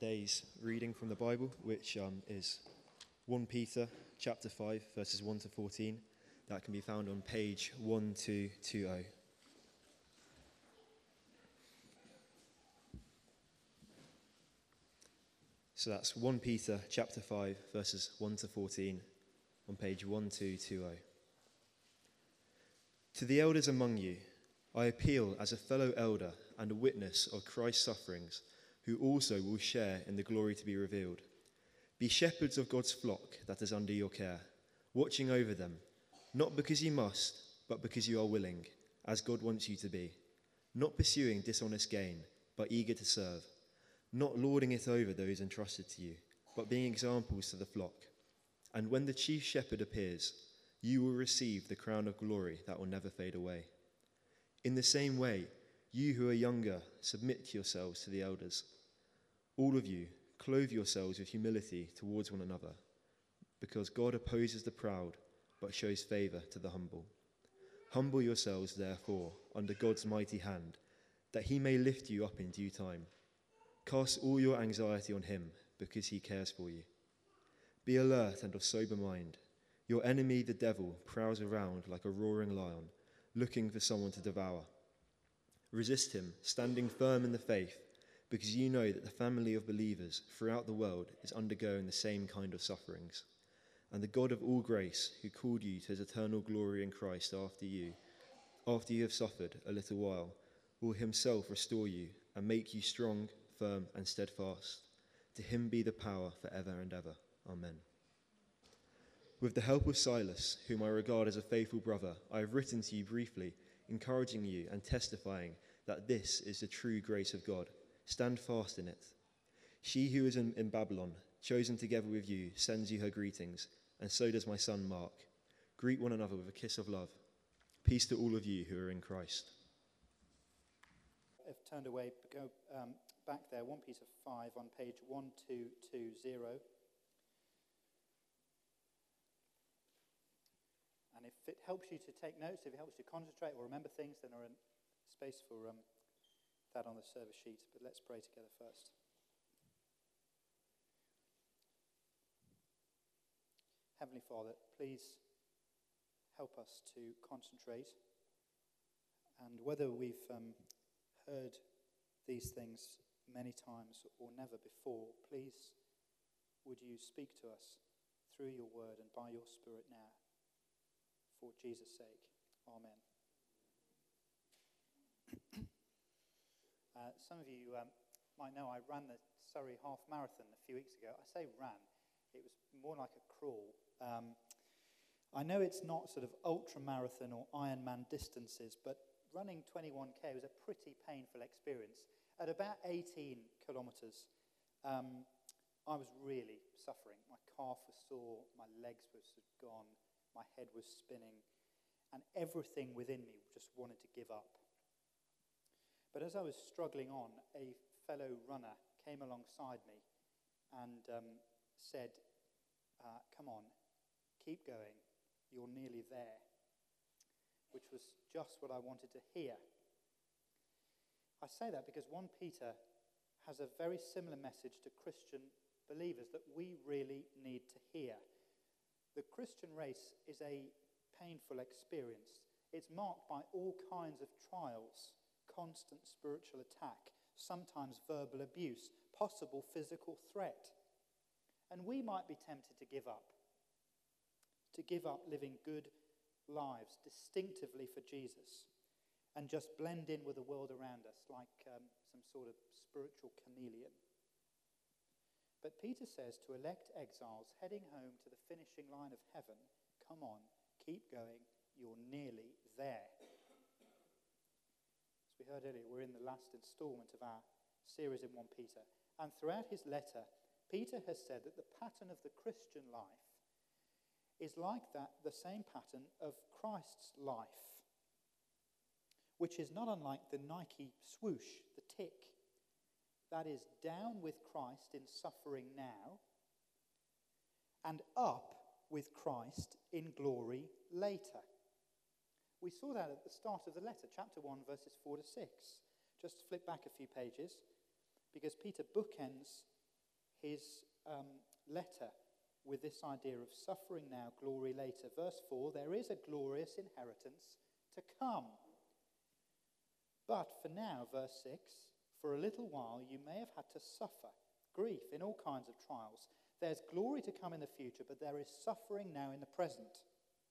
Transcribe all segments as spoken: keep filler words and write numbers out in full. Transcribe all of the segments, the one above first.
today's reading from the Bible, which um, is First Peter chapter five, verses one to fourteen. That can be found on page twelve twenty. So that's First Peter chapter five, verses one to fourteen, on page twelve twenty. To the elders among you, I appeal as a fellow elder and a witness of Christ's sufferings, who also will share in the glory to be revealed. Be shepherds of God's flock that is under your care, watching over them, not because you must, but because you are willing, as God wants you to be, not pursuing dishonest gain, but eager to serve, not lording it over those entrusted to you, but being examples to the flock. And when the chief shepherd appears, you will receive the crown of glory that will never fade away. In the same way, you who are younger, submit yourselves to the elders. All of you, clothe yourselves with humility towards one another, because God opposes the proud, but shows favor to the humble. Humble yourselves, therefore, under God's mighty hand, that he may lift you up in due time. Cast all your anxiety on him, because he cares for you. Be alert and of sober mind. Your enemy, the devil, prowls around like a roaring lion, looking for someone to devour. Resist him, standing firm in the faith, because you know that the family of believers throughout the world is undergoing the same kind of sufferings. And the God of all grace, who called you to his eternal glory in Christ after you, after you have suffered a little while, will himself restore you and make you strong, firm, and steadfast. To him be the power forever and ever. Amen. With the help of Silas, whom I regard as a faithful brother, I have written to you briefly, encouraging you and testifying that this is the true grace of God. Stand fast in it. She who is in, in Babylon, chosen together with you, sends you her greetings, and so does my son Mark. Greet one another with a kiss of love. Peace to all of you who are in Christ. I've turned away, go um, back there, First Peter five on page twelve twenty. And if it helps you to take notes, if it helps you to concentrate or remember things, then there is space for um, that on the service sheet. But let's pray together first. Heavenly Father, please help us to concentrate. And whether we've um, heard these things many times or never before, please would you speak to us through your word and by your Spirit now. For Jesus' sake, amen. uh, some of you um, might know I ran the Surrey Half Marathon a few weeks ago. I say ran, it was more like a crawl. Um, I know it's not sort of ultra-marathon or Ironman distances, but running twenty-one k was a pretty painful experience. At about eighteen kilometres, um, I was really suffering. My calf was sore, my legs were sort of gone. My head was spinning, and everything within me just wanted to give up. But as I was struggling on, a fellow runner came alongside me and um, said, uh, come on, keep going, you're nearly there, which was just what I wanted to hear. I say that because First Peter has a very similar message to Christian believers that we really need to hear. The Christian race is a painful experience. It's marked by all kinds of trials, constant spiritual attack, sometimes verbal abuse, possible physical threat. And we might be tempted to give up, to give up living good lives distinctively for Jesus and just blend in with the world around us like um, some sort of spiritual chameleon. But Peter says to elect exiles heading home to the finishing line of heaven, come on, keep going, you're nearly there. As we heard earlier, we're in the last instalment of our series in First Peter. And throughout his letter, Peter has said that the pattern of the Christian life is like that, the same pattern of Christ's life, which is not unlike the Nike swoosh, the tick. That is, down with Christ in suffering now, and up with Christ in glory later. We saw that at the start of the letter, chapter one, verses four to six. Just flip back a few pages, because Peter bookends his um, letter with this idea of suffering now, glory later. Verse four, there is a glorious inheritance to come. But for now, verse six, for a little while you may have had to suffer grief in all kinds of trials. There's glory to come in the future, but there is suffering now in the present.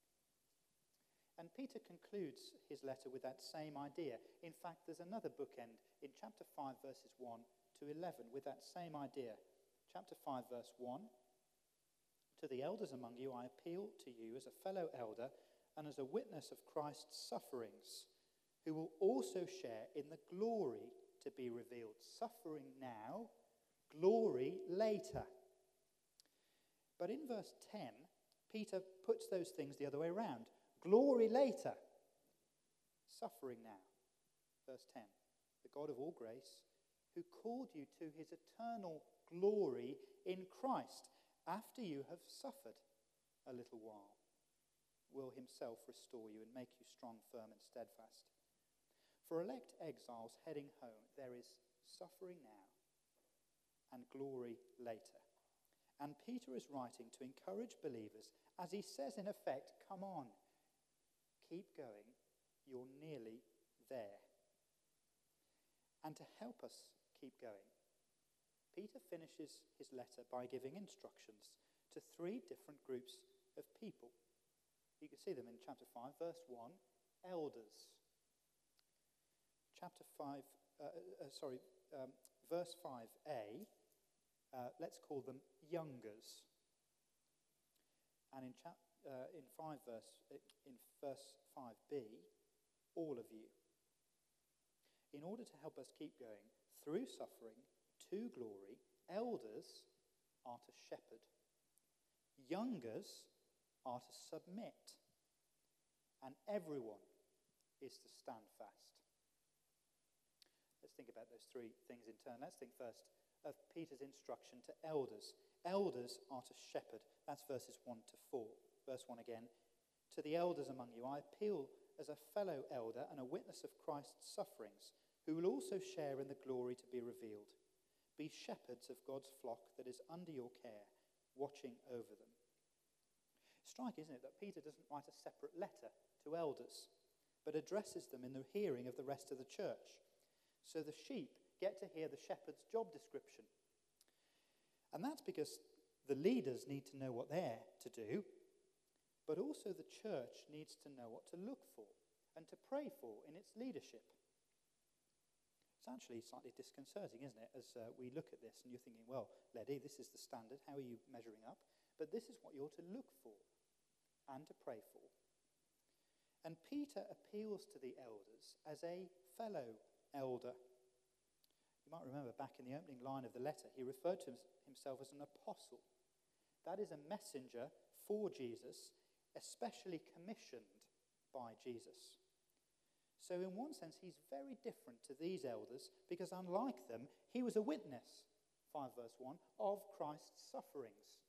And Peter concludes his letter with that same idea. In fact, there's another bookend in chapter five, verses one to eleven, with that same idea. Chapter five, verse one, to the elders among you, I appeal to you as a fellow elder and as a witness of Christ's sufferings, who will also share in the glory to be revealed. Suffering now, glory later. But in verse ten, Peter puts those things the other way around. Glory later, suffering now. Verse ten, the God of all grace, who called you to his eternal glory in Christ, after you have suffered a little while, will himself restore you and make you strong, firm, and steadfast. For elect exiles heading home, there is suffering now and glory later. And Peter is writing to encourage believers, as he says in effect, come on, keep going, you're nearly there. And to help us keep going, Peter finishes his letter by giving instructions to three different groups of people. You can see them in chapter five, verse one, elders. Chapter five, uh, uh, sorry, um, verse five a, uh, let's call them youngers. And in chap, uh, in five verse, in verse five b, all of you. In order to help us keep going through suffering to glory, elders are to shepherd. Youngers are to submit. And everyone is to stand fast. Let's think about those three things in turn. Let's think first of Peter's instruction to elders. Elders are to shepherd. That's verses one to four. Verse one again. To the elders among you, I appeal as a fellow elder and a witness of Christ's sufferings, who will also share in the glory to be revealed. Be shepherds of God's flock that is under your care, watching over them. Striking, isn't it, that Peter doesn't write a separate letter to elders, but addresses them in the hearing of the rest of the church. So the sheep get to hear the shepherd's job description. And that's because the leaders need to know what they're to do, but also the church needs to know what to look for and to pray for in its leadership. It's actually slightly disconcerting, isn't it, as uh, we look at this and you're thinking, well, Leddy, this is the standard, how are you measuring up? But this is what you're to look for and to pray for. And Peter appeals to the elders as a fellow elder. You might remember back in the opening line of the letter, he referred to himself as an apostle. That is a messenger for Jesus, especially commissioned by Jesus. So in one sense, he's very different to these elders because unlike them, he was a witness, five verse one, of Christ's sufferings.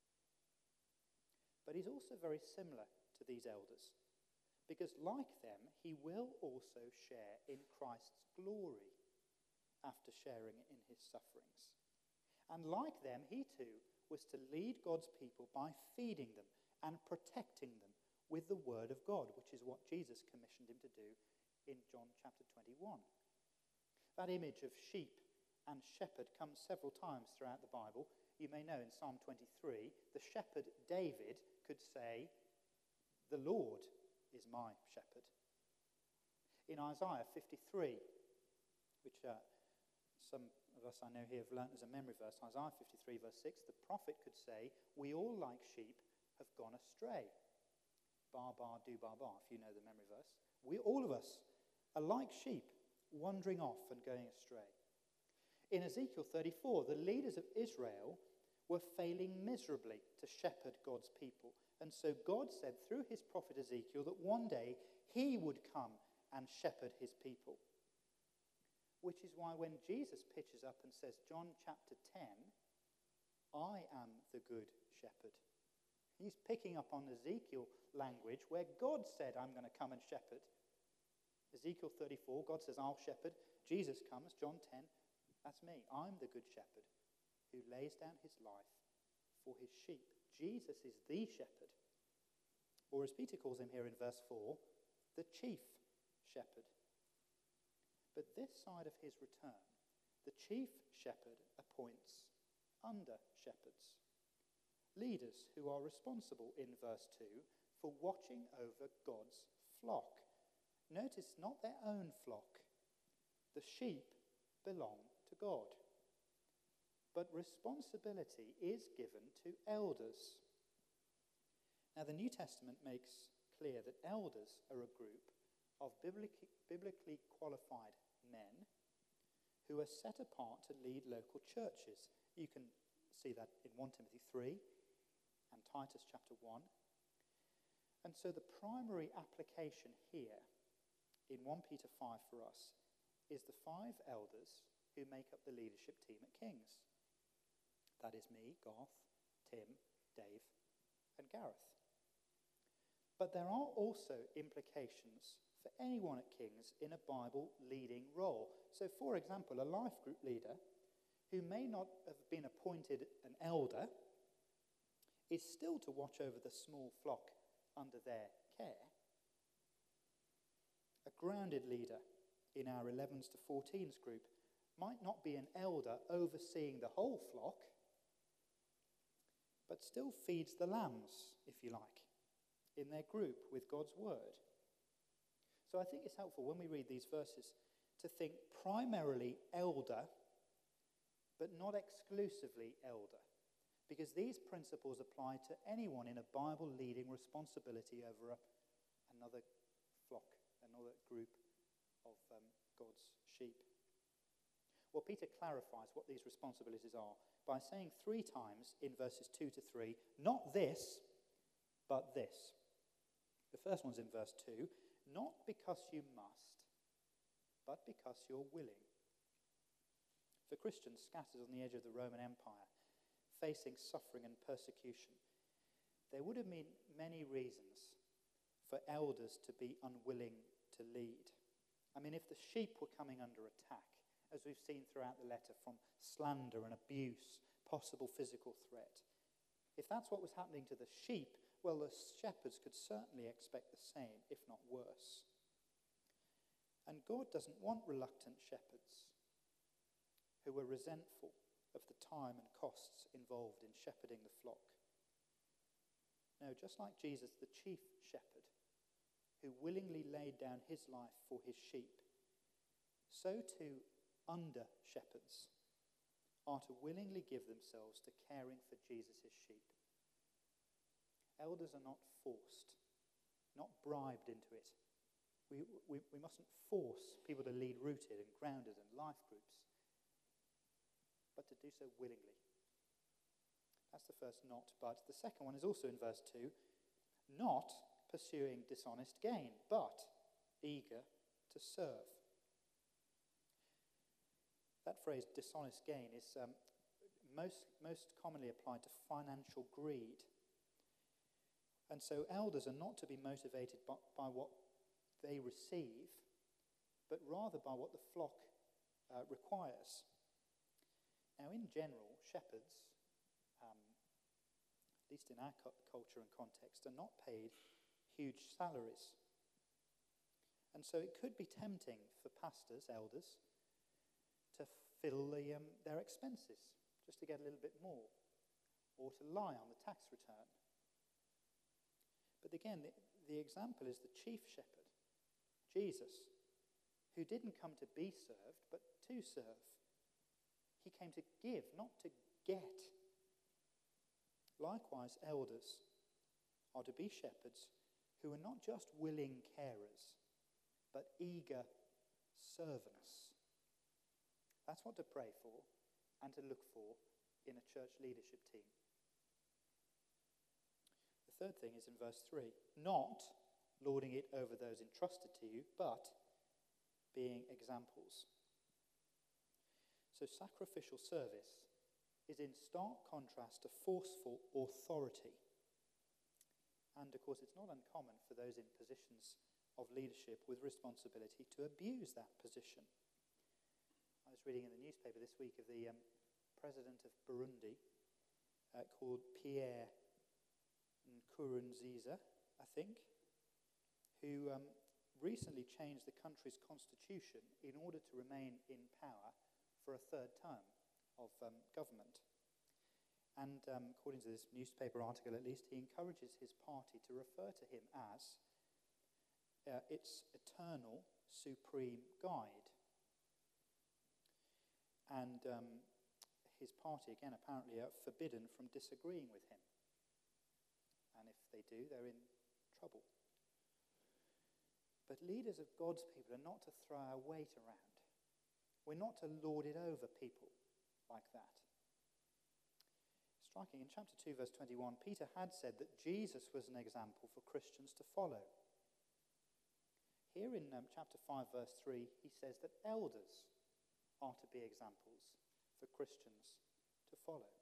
But he's also very similar to these elders because like them, he will also share in Christ's glory after sharing in his sufferings. And like them, he too was to lead God's people by feeding them and protecting them with the word of God, which is what Jesus commissioned him to do in John chapter twenty-one. That image of sheep and shepherd comes several times throughout the Bible. You may know in Psalm twenty-three, the shepherd David could say, the Lord is my shepherd. In Isaiah fifty-three, which uh, some of us I know here have learnt as a memory verse, Isaiah fifty-three verse six, the prophet could say, we all like sheep have gone astray. Bar, bar, do, bar, bar, if you know the memory verse. We, all of us, are like sheep wandering off and going astray. In Ezekiel thirty-four, the leaders of Israel were failing miserably to shepherd God's people. And so God said through his prophet Ezekiel that one day he would come and shepherd his people. Which is why when Jesus pitches up and says, John chapter ten, I am the good shepherd. He's picking up on Ezekiel language where God said, I'm going to come and shepherd. Ezekiel thirty-four, God says, I'll shepherd. Jesus comes, John ten, that's me. I'm the good shepherd. who lays down his life for his sheep. Jesus is the shepherd, or as Peter calls him here in verse four, the chief shepherd. But this side of his return, the chief shepherd appoints under shepherds, leaders who are responsible in verse two for watching over God's flock. Notice, not their own flock. The sheep belong to God. But responsibility is given to elders. Now, the New Testament makes clear that elders are a group of biblically, biblically qualified men who are set apart to lead local churches. You can see that in First Timothy three and Titus chapter one. And so the primary application here in First Peter five for us is the five elders who make up the leadership team at King's. That is me, Garth, Tim, Dave, and Gareth. But there are also implications for anyone at King's in a Bible leading role. So, for example, a life group leader who may not have been appointed an elder is still to watch over the small flock under their care. A grounded leader in our elevens to fourteens group might not be an elder overseeing the whole flock, but still feeds the lambs, if you like, in their group with God's word. So I think it's helpful when we read these verses to think primarily elder, but not exclusively elder, because these principles apply to anyone in a Bible leading responsibility over a, another flock, another group of um, God's sheep. Well, Peter clarifies what these responsibilities are by saying three times in verses two to three, not this, but this. The first one's in verse two, not because you must, but because you're willing. For Christians scattered on the edge of the Roman Empire, facing suffering and persecution, there would have been many reasons for elders to be unwilling to lead. I mean, if the sheep were coming under attack, as we've seen throughout the letter, from slander and abuse, possible physical threat, if that's what was happening to the sheep, well, the shepherds could certainly expect the same, if not worse. And God doesn't want reluctant shepherds who are resentful of the time and costs involved in shepherding the flock. No, just like Jesus, the chief shepherd, who willingly laid down his life for his sheep, so too under shepherds are to willingly give themselves to caring for Jesus' sheep. Elders are not forced, not bribed into it. We, we, we mustn't force people to lead rooted and grounded and life groups, but to do so willingly. That's the first not, but. The second one is also in verse two, not pursuing dishonest gain, but eager to serve. That phrase, dishonest gain, is um, most, most commonly applied to financial greed. And so elders are not to be motivated by, by what they receive, but rather by what the flock uh, requires. Now, in general, shepherds, um, at least in our cu- culture and context, are not paid huge salaries. And so it could be tempting for pastors, elders, to fill the, um, their expenses, just to get a little bit more, or to lie on the tax return. But again, the, the example is the chief shepherd, Jesus, who didn't come to be served, but to serve. He came to give, not to get. Likewise, elders are to be shepherds who are not just willing carers, but eager servants. That's what to pray for and to look for in a church leadership team. The third thing is in verse three, not lording it over those entrusted to you, but being examples. So sacrificial service is in stark contrast to forceful authority. And of course, it's not uncommon for those in positions of leadership with responsibility to abuse that position. I was reading in the newspaper this week of the um, president of Burundi, uh, called Pierre Nkurunziza, I think, who um, recently changed the country's constitution in order to remain in power for a third term of um, government. And um, according to this newspaper article at least, he encourages his party to refer to him as uh, its eternal supreme guide. And um, his party, again, apparently are forbidden from disagreeing with him. And if they do, they're in trouble. But leaders of God's people are not to throw our weight around. We're not to lord it over people like that. Striking, in chapter two, verse twenty-one, Peter had said that Jesus was an example for Christians to follow. Here in um, chapter five, verse three, he says that elders are to be examples for Christians to follow.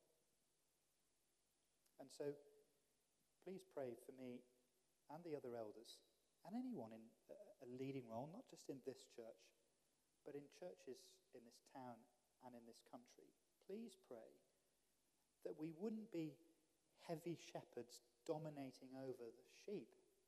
And so, please pray for me and the other elders and anyone in a leading role, not just in this church, but in churches in this town and in this country. Please pray that we wouldn't be heavy shepherds dominating over the sheep,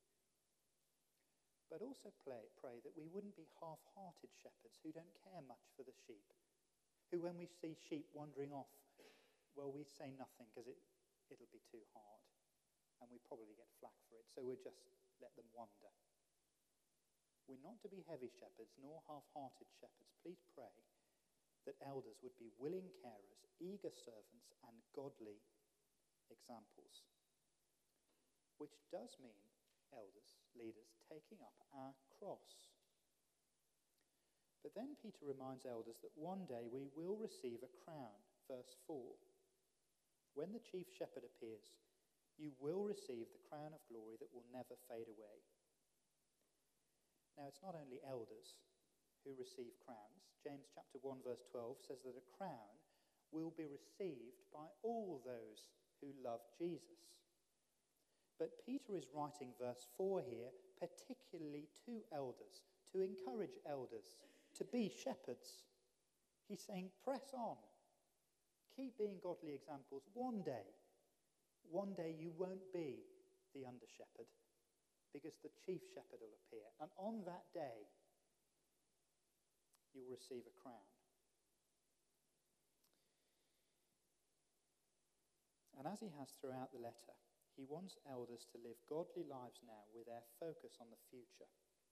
but also pray, pray that we wouldn't be half-hearted shepherds who don't care much for the sheep, who when we see sheep wandering off, well, we say nothing because it, it'll be too hard, and we probably get flack for it, so we'll just let them wander. We're not to be heavy shepherds nor half-hearted shepherds. Please pray that elders would be willing carers, eager servants, and godly examples. Which does mean, elders, leaders, taking up our cross. But then Peter reminds elders that one day we will receive a crown, verse four. When the chief shepherd appears, you will receive the crown of glory that will never fade away. Now, it's not only elders who receive crowns. James chapter one, verse twelve says that a crown will be received by all those who love Jesus. But Peter is writing verse four here particularly to elders, to encourage elders to be shepherds. He's saying, press on. Keep being godly examples. One day, one day you won't be the under-shepherd because the chief shepherd will appear. And on that day, you'll receive a crown. And as he has throughout the letter, he wants elders to live godly lives now with their focus on the future.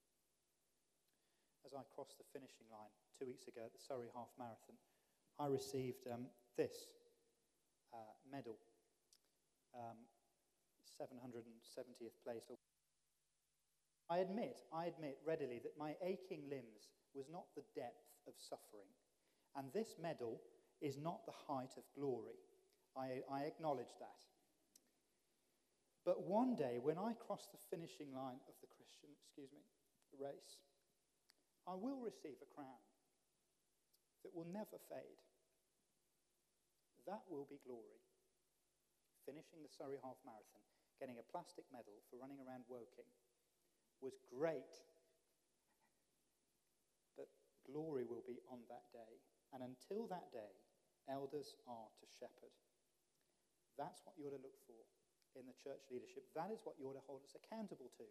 As I crossed the finishing line two weeks ago at the Surrey Half Marathon, I received um, this uh, medal, um, seven hundred seventieth place. I admit, I admit readily that my aching limbs was not the depth of suffering, and this medal is not the height of glory. I, I acknowledge that. But one day, when I cross the finishing line of the Christian, excuse me, the race, I will receive a crown that will never fade. That will be glory. Finishing the Surrey Half Marathon, getting a plastic medal for running around Woking, was great. But glory will be on that day. And until that day, elders are to shepherd. That's what you ought to look for in the church leadership. That is what you ought to hold us accountable to.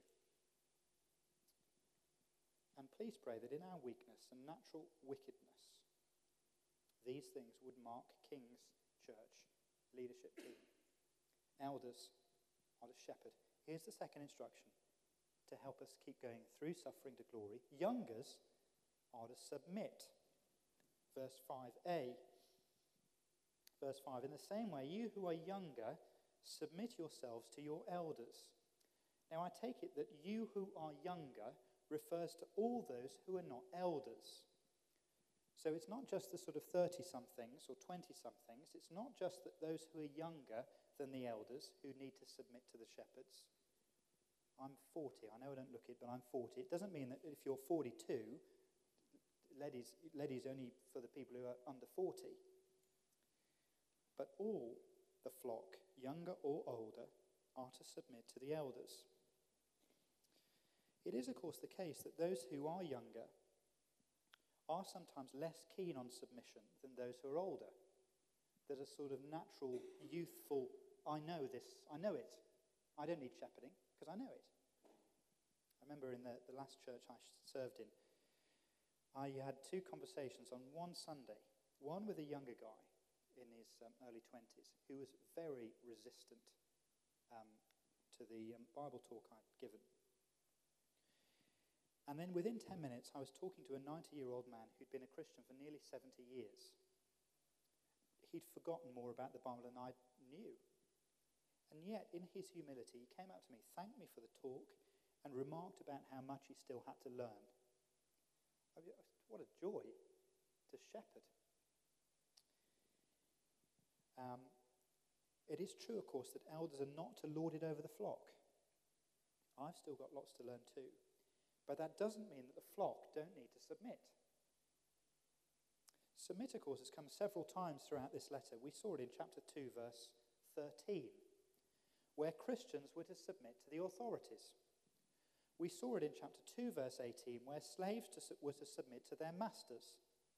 And please pray that in our weakness and natural wickedness, these things would mark King's Church leadership team. Elders are to shepherd. Here's the second instruction to help us keep going through suffering to glory. Youngers are to submit. Verse five a. Verse five, in the same way, you who are younger, submit yourselves to your elders. Now, I take it that you who are younger refers to all those who are not elders. So it's not just the sort of thirty-somethings or twenty-somethings. It's not just that those who are younger than the elders who need to submit to the shepherds. I'm forty. I know I don't look it, but I'm forty. It doesn't mean that if you're forty-two, Leddy's, Leddy's only for the people who are under forty. But all the flock, younger or older, are to submit to the elders. It is, of course, the case that those who are younger are sometimes less keen on submission than those who are older. There's a sort of natural, youthful, I know this, I know it. I don't need shepherding because I know it. I remember in the, the last church I served in, I had two conversations on one Sunday. One with a younger guy in his um, early twenties who was very resistant um, to the um, Bible talk I'd given. And then within ten minutes, I was talking to a ninety-year-old man who'd been a Christian for nearly seventy years. He'd forgotten more about the Bible than I knew. And yet, in his humility, he came up to me, thanked me for the talk, and remarked about how much he still had to learn. I mean, what a joy to shepherd. Um, it is true, of course, that elders are not to lord it over the flock. I've still got lots to learn too. But that doesn't mean that the flock don't need to submit. Submit, of course, has come several times throughout this letter. We saw it in chapter two, verse thirteen, where Christians were to submit to the authorities. We saw it in chapter two, verse eighteen, where slaves to, were to submit to their masters.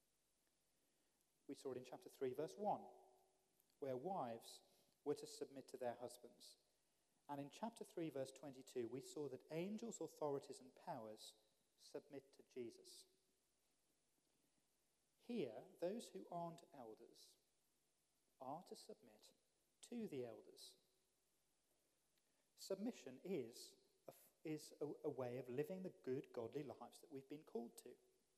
We saw it in chapter three, verse one, where wives were to submit to their husbands. And in chapter three, verse twenty-two, we saw that angels, authorities, and powers submit to Jesus. Here, those who aren't elders are to submit to the elders. Submission is a, is a, a way of living the good, godly lives that we've been called to.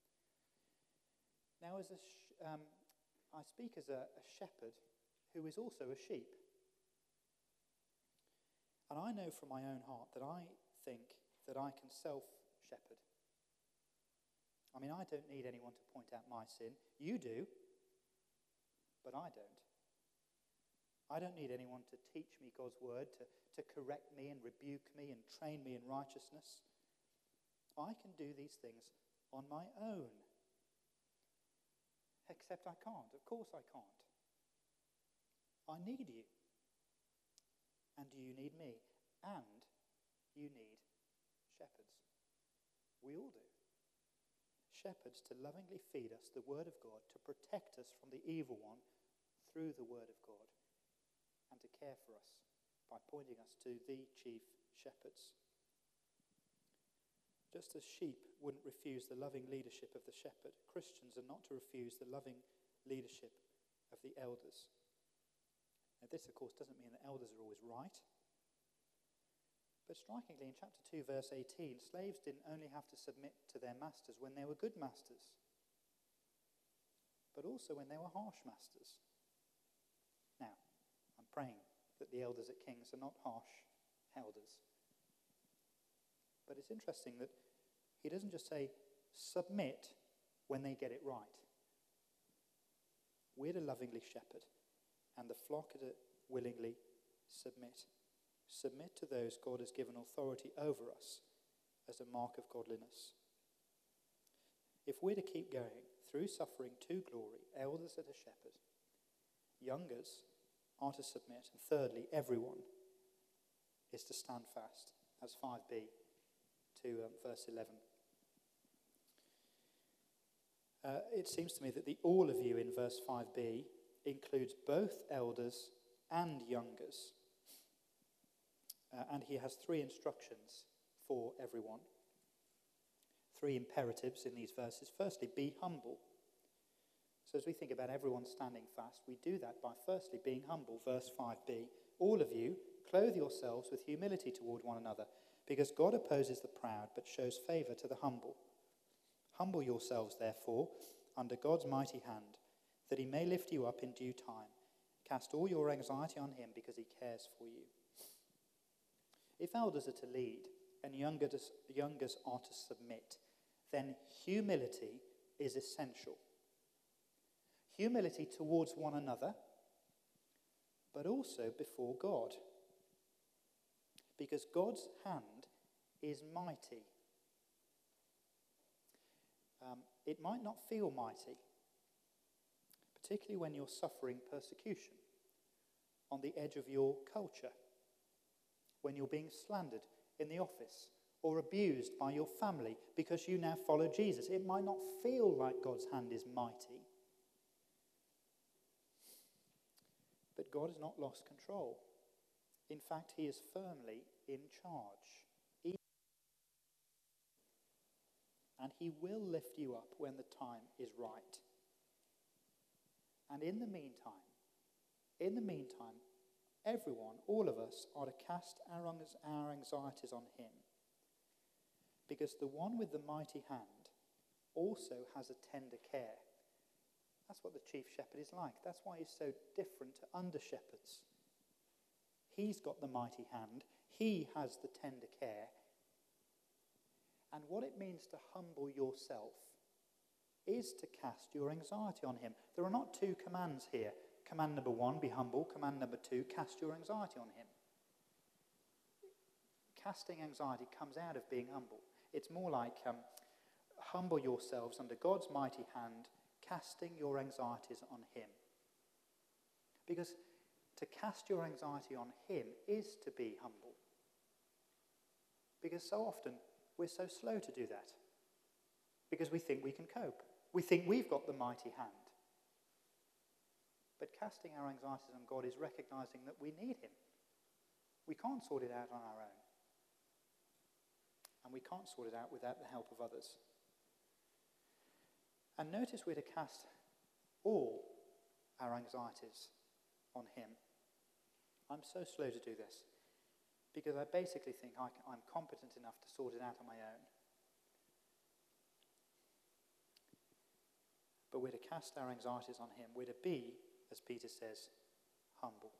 Now, as a sh- um, I speak as a, a shepherd who is also a sheep. And I know from my own heart that I think that I can self-shepherd. I mean, I don't need anyone to point out my sin. You do, but I don't. I don't need anyone to teach me God's word, to, to correct me and rebuke me and train me in righteousness. I can do these things on my own. Except I can't. Of course I can't. I need you. And you need me. And you need shepherds. We all do. Shepherds to lovingly feed us the word of God, to protect us from the evil one through the word of God, and to care for us by pointing us to the chief shepherds. Just as sheep wouldn't refuse the loving leadership of the shepherd, Christians are not to refuse the loving leadership of the elders. Now, this, of course, doesn't mean that elders are always right. But strikingly, in chapter two, verse eighteen, slaves didn't only have to submit to their masters when they were good masters, but also when they were harsh masters. Now, I'm praying that the elders at King's are not harsh elders. But it's interesting that he doesn't just say, submit when they get it right. We're to lovingly shepherd, and the flock are to willingly submit. Submit to those God has given authority over us as a mark of godliness. If we're to keep going through suffering to glory, elders are to shepherd, youngers are to submit, and thirdly, everyone is to stand fast. That's five b to um, verse eleven. Uh, it seems to me that the all of you in verse five b includes both elders and youngers. Uh, and he has three instructions for everyone. Three imperatives in these verses. Firstly, be humble. So as we think about everyone standing fast, we do that by firstly being humble. Verse five b, all of you, clothe yourselves with humility toward one another, because God opposes the proud, but shows favour to the humble. Humble yourselves, therefore, under God's mighty hand, that he may lift you up in due time. Cast all your anxiety on him, because he cares for you. If elders are to lead and youngers, youngers are to submit, then humility is essential. Humility towards one another, but also before God. Because God's hand is mighty. Um, it might not feel mighty, particularly when you're suffering persecution on the edge of your culture, when you're being slandered in the office or abused by your family because you now follow Jesus. It might not feel like God's hand is mighty. God has not lost control. In fact, he is firmly in charge. He- And he will lift you up when the time is right. And in the meantime, in the meantime, everyone, all of us, are to cast our our anxieties on him. Because the one with the mighty hand also has a tender care. That's what the chief shepherd is like. That's why he's so different to under shepherds. He's got the mighty hand. He has the tender care. And what it means to humble yourself is to cast your anxiety on him. There are not two commands here. Command number one, be humble. Command number two, cast your anxiety on him. Casting anxiety comes out of being humble. It's more like um, humble yourselves under God's mighty hand, casting your anxieties on him. Because to cast your anxiety on him is to be humble. Because so often we're so slow to do that. Because we think we can cope. We think we've got the mighty hand. But casting our anxieties on God is recognizing that we need him. We can't sort it out on our own. And we can't sort it out without the help of others. And notice we're to cast all our anxieties on him. I'm so slow to do this because I basically think I can, I'm competent enough to sort it out on my own. But we're to cast our anxieties on him. We're to be, as Peter says, humble.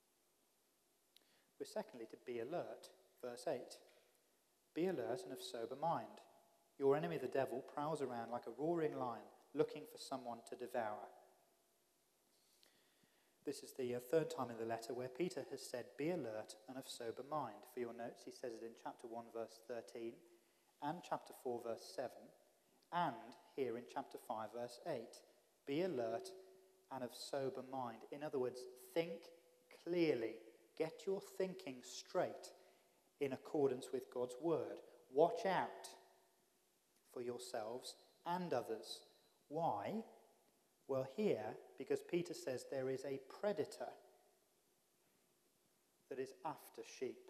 We're secondly to be alert. Verse eight. Be alert and of sober mind. Your enemy, the devil, prowls around like a roaring lion, looking for someone to devour. This is the uh, third time in the letter where Peter has said, be alert and of sober mind. For your notes, he says it in chapter one, verse thirteen, and chapter four, verse seven, and here in chapter five, verse eight. Be alert and of sober mind. In other words, think clearly. Get your thinking straight in accordance with God's word. Watch out for yourselves and others. Why? Well, here, because Peter says there is a predator that is after sheep.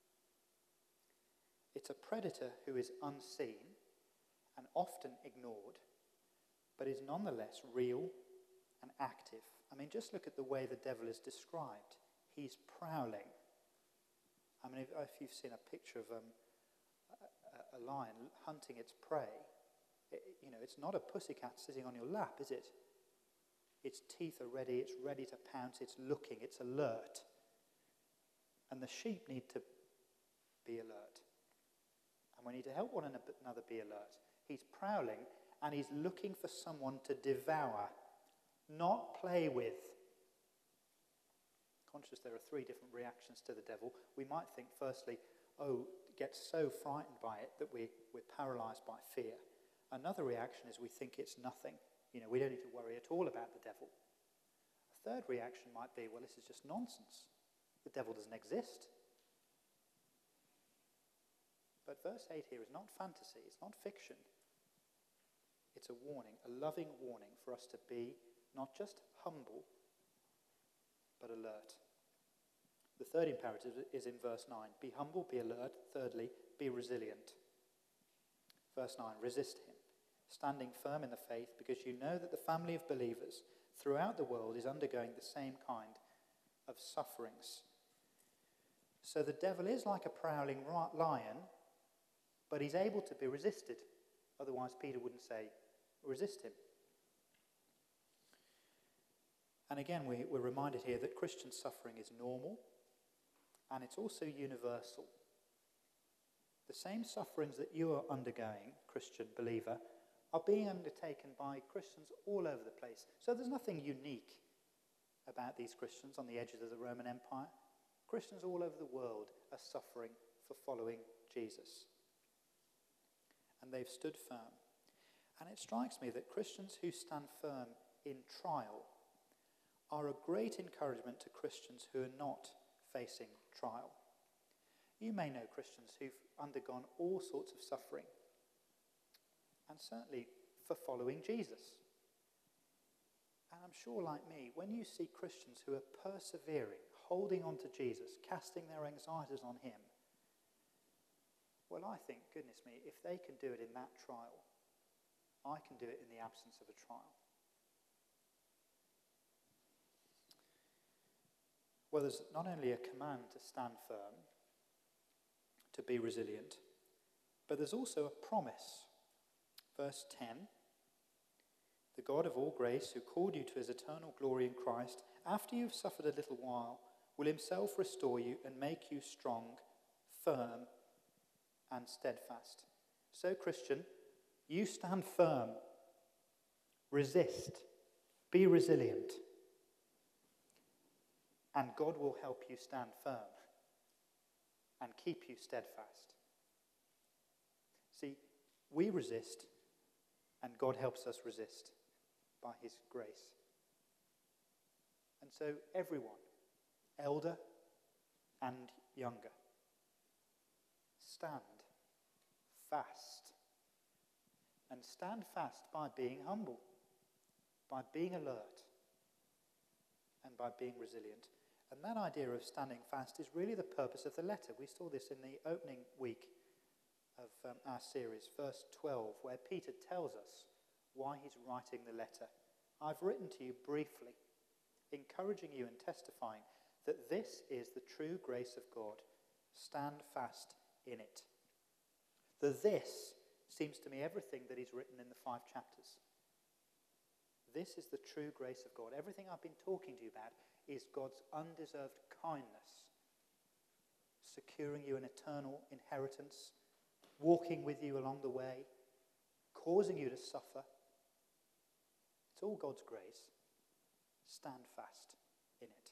It's a predator who is unseen and often ignored, but is nonetheless real and active. I mean, just look at the way the devil is described. He's prowling. I mean, if, if you've seen a picture of um, a, a lion hunting its prey, it, you know, it's not a pussycat sitting on your lap, is it? Its teeth are ready, it's ready to pounce, it's looking, it's alert. And the sheep need to be alert. And we need to help one another be alert. He's prowling and he's looking for someone to devour, not play with. Conscious there are three different reactions to the devil. We might think, firstly, oh, get so frightened by it that we, we're paralyzed by fear. Another reaction is we think it's nothing. You know, we don't need to worry at all about the devil. A third reaction might be, well, this is just nonsense. The devil doesn't exist. But verse eight here is not fantasy, it's not fiction. It's a warning, a loving warning for us to be not just humble, but alert. The third imperative is in verse nine. Be humble, be alert. Thirdly, be resilient. Verse nine, resist him, standing firm in the faith, because you know that the family of believers throughout the world is undergoing the same kind of sufferings. So the devil is like a prowling lion, but he's able to be resisted. Otherwise, Peter wouldn't say, resist him. And again, we, we're reminded here that Christian suffering is normal, and it's also universal. The same sufferings that you are undergoing, Christian believer, are being undertaken by Christians all over the place. So there's nothing unique about these Christians on the edges of the Roman Empire. Christians all over the world are suffering for following Jesus. And they've stood firm. And it strikes me that Christians who stand firm in trial are a great encouragement to Christians who are not facing trial. You may know Christians who've undergone all sorts of suffering, and certainly for following Jesus. And I'm sure, like me, when you see Christians who are persevering, holding on to Jesus, casting their anxieties on him, well, I think, goodness me, if they can do it in that trial, I can do it in the absence of a trial. Well, there's not only a command to stand firm, to be resilient, but there's also a promise. Verse ten, the God of all grace, who called you to his eternal glory in Christ, after you've suffered a little while, will himself restore you and make you strong, firm, and steadfast. So, Christian, you stand firm, resist, be resilient, and God will help you stand firm and keep you steadfast. See, we resist, and God helps us resist by his grace. And so everyone, elder and younger, stand fast. And stand fast by being humble, by being alert, and by being resilient. And that idea of standing fast is really the purpose of the letter. We saw this in the opening week of um, our series, verse twelve, where Peter tells us why he's writing the letter. I've written to you briefly, encouraging you and testifying that this is the true grace of God. Stand fast in it. The this seems to me everything that he's written in the five chapters. This is the true grace of God. Everything I've been talking to you about is God's undeserved kindness, securing you an eternal inheritance, walking with you along the way, causing you to suffer. It's all God's grace. Stand fast in it.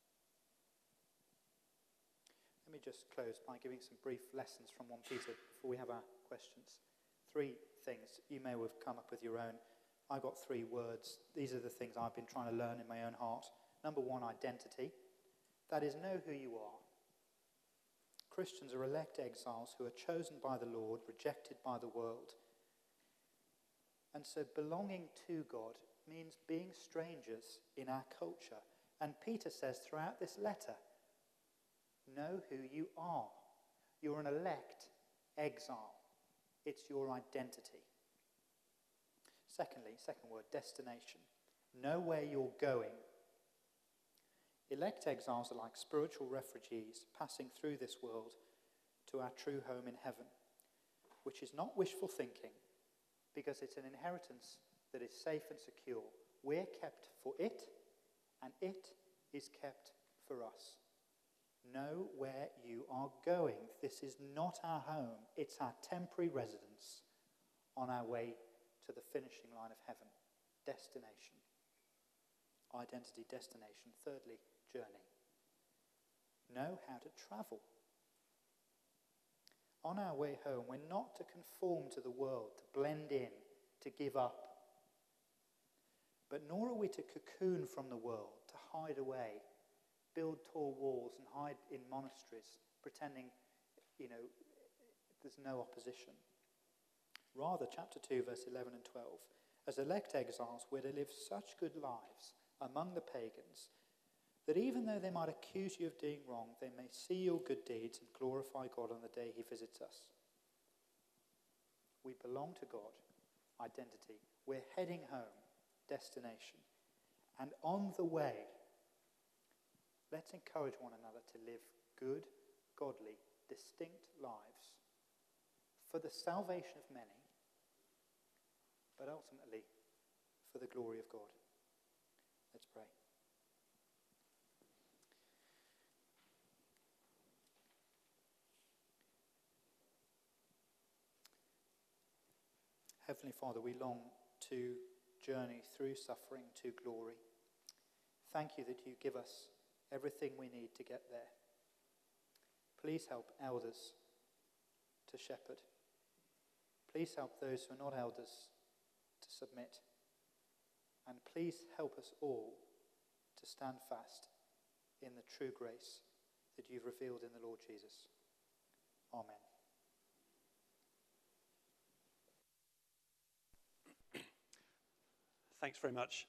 Let me just close by giving some brief lessons from First Peter before we have our questions. Three things. You may have come up with your own. I got three words. These are the things I've been trying to learn in my own heart. Number one, identity. That is, know who you are. Christians are elect exiles who are chosen by the Lord, rejected by the world. And so belonging to God means being strangers in our culture. And Peter says throughout this letter, know who you are. You're an elect exile. It's your identity. Secondly, second word, destination. Know where you're going. Elect exiles are like spiritual refugees passing through this world to our true home in heaven, which is not wishful thinking, because it's an inheritance that is safe and secure. We're kept for it, and it is kept for us. Know where you are going. This is not our home. It's our temporary residence on our way to the finishing line of heaven. Destination. Identity, destination. Thirdly, journey. Know how to travel. On our way home, we're not to conform to the world, to blend in, to give up. But nor are we to cocoon from the world, to hide away, build tall walls and hide in monasteries, pretending, you know, there's no opposition. Rather, chapter two, verse eleven and twelve, as elect exiles, we're to live such good lives among the pagans that even though they might accuse you of doing wrong, they may see your good deeds and glorify God on the day he visits us. We belong to God. Identity. We're heading home. Destination. And on the way, let's encourage one another to live good, godly, distinct lives for the salvation of many, but ultimately for the glory of God. Let's pray. Heavenly Father, we long to journey through suffering to glory. Thank you that you give us everything we need to get there. Please help elders to shepherd. Please help those who are not elders to submit. And please help us all to stand fast in the true grace that you've revealed in the Lord Jesus. Amen. Thanks very much,